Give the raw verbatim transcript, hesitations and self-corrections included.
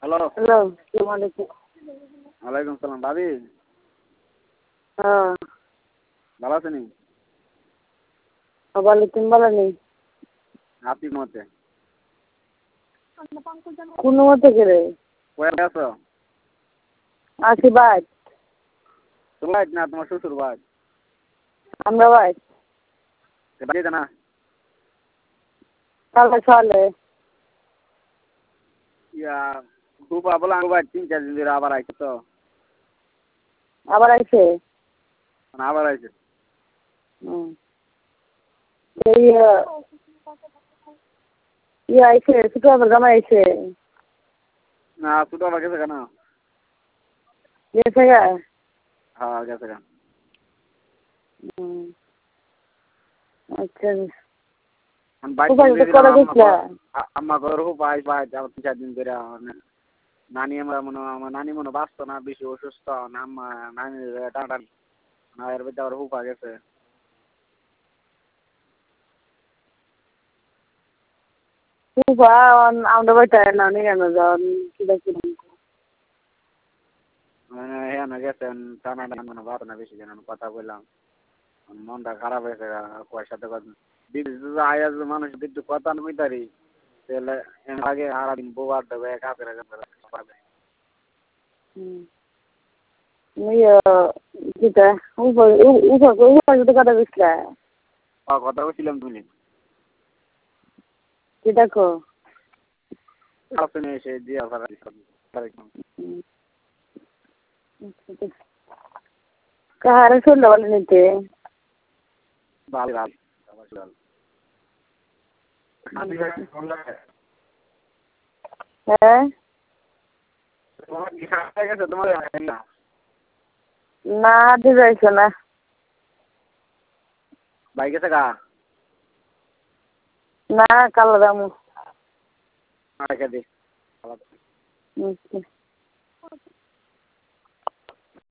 Hello hello আসসালামু আলাইকুম। ওয়ালাইকুম সালাম। ভাবি হ্যাঁ ভালো আছেন? ভালো, তুমি ভালো নেই? আপনি মতে কোন মতে করে কয়ে আছো? আছি ভাই। তোমার না তোমার শ্বশুর ভাই? আমরা ভাই বাড়িতে না? কালকে চলে ইয়া খুব বলে আমি ভাই তিন চার দিন ধরে আবার আইছে তো আবার আইছে। মানে আবার আইছে। হুম এই ইয়ে আইছে ছোট আবার জামা আইছে না ছোট আবার গেছে কেন? গেছে গা। হ্যাঁ গেছে কেন? হুম আচ্ছা বাইক আম্মা ঘর খুব ভাই ভাই তিন চার দিন ধরে নানি আমরা মনে আমার নানি মনে বাঁচতো না, বেশি অসুস্থ আম্মা নানি টানাটানি না এর মধ্যে আবার হুপা গেছে। আমরা বাড়িতে নানি কেন যাওয়ার কি দেখি মানে হ্যাঁ না গেছেন টানা টানা মানে বাদ না বেশি জন কথা বললাম মনটা খারাপ হয়েছে কয়ের সাথে কথা আয়া মানুষ একটু কথা নই তারি তাহলে আগে সারাদিন বোবার দেবে কাপের কথা বুঝলা কথা বলছিলাম তুমি কি দেখো এসে দিয়ে কাহারে শুনলে বলে নিতে ভালো ভালো হ্যাঁ তোমার না হাঁটতে যাইছো না বাইক আছে গা না কালো দামু আচ্ছা